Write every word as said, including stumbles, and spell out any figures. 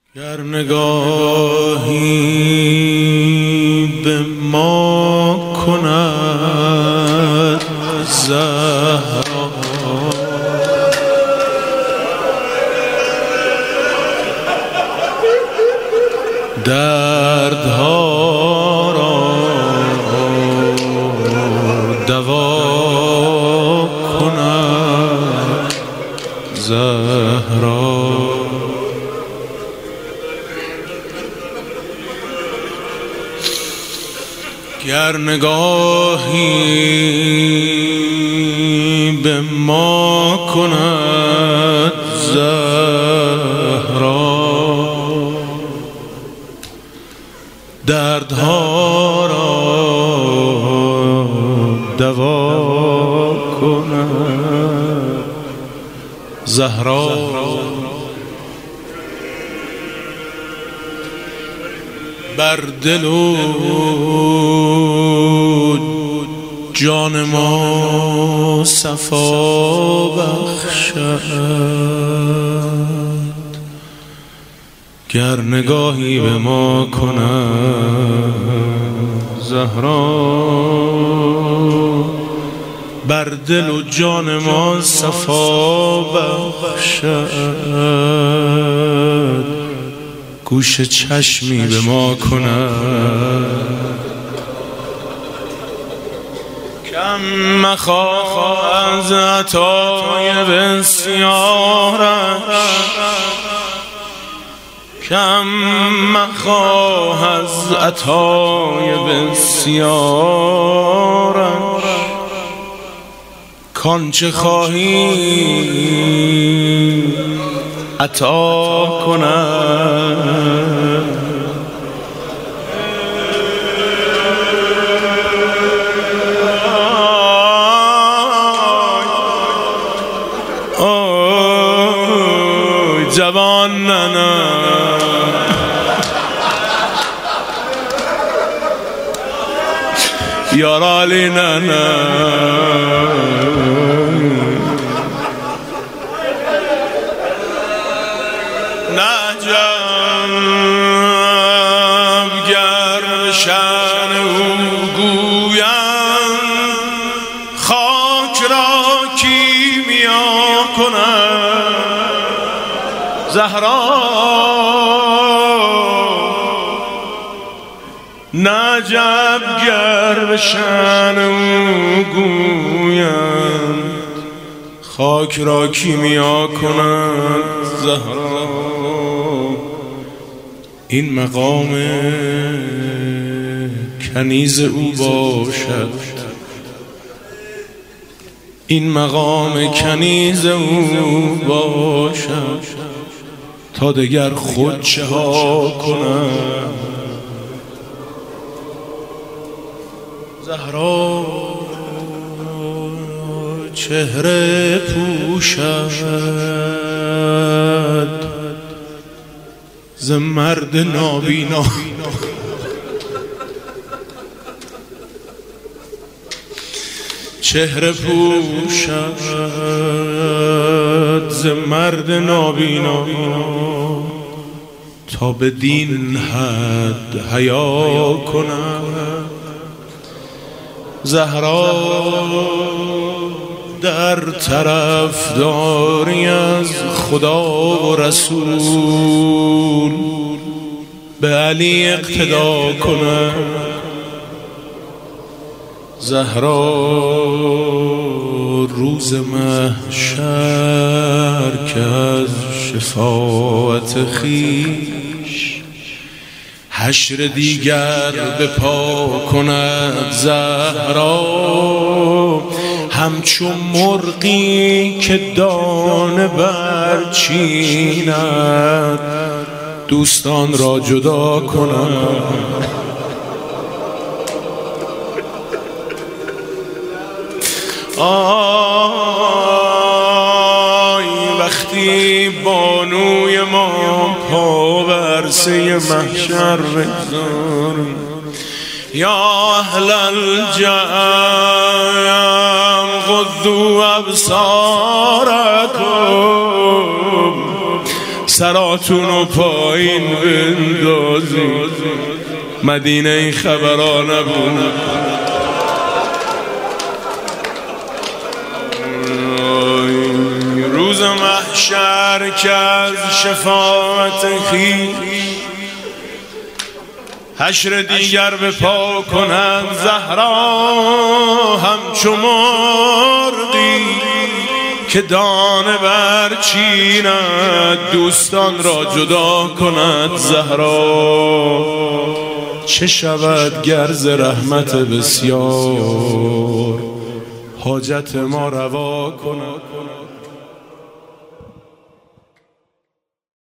گر نگاهی به ما کند زهرا، دردها را دوا کند زهرا. گر نگاهی به ما کند زهرا، دردها را دوا کند زهرا. بر دل و جان ما صفا بخشد، گر نگاهی به ما کند زهرا. بر دل و جان ما صفا بخشد، گوش چشمی به ما کند. کم مخواه از عطای بسیارش، کم مخواه از عطای بسیارش، کانچه خواهی عطا کند. آی جوان ننه یارالی ننه، نجب گر شأن او گویم، خاک را کیمیا کند زهرا. نجب گر شأن او گویم، خاک را کیمیا کند زهرا. این مقام کنیز او باشد، این مقام کنیز او باشد، تا دگر خود چه ها کند زهرا. چهره پوشد ز مرد نابینا، چهره پوشد ز مرد نابینا، تا به دین حد حیا کند زهرا. در طرف داری از خدا و رسول، به علی اقتدا کند زهرا. روز محشر که از شفاعت خویش حشر دیگر به پا کند زهرا. همچون مرغی که دانه برچیند، دوستان را جدا کند. آی وقتی بانوی ما پا بر عرصه محشر بگذاریم، یا اهل الجم غضوا ابصارکم سراتونو پایین بندازید، مدینه این خبرها نبود. روز محشر که از شفاعت خویش حشر دیگر به پا کند زهرا، همچو مرغی که دانه برچیند دوستان را جدا کند زهرا. چه شود گر ز رحمت بسیار حاجت ما روا کند.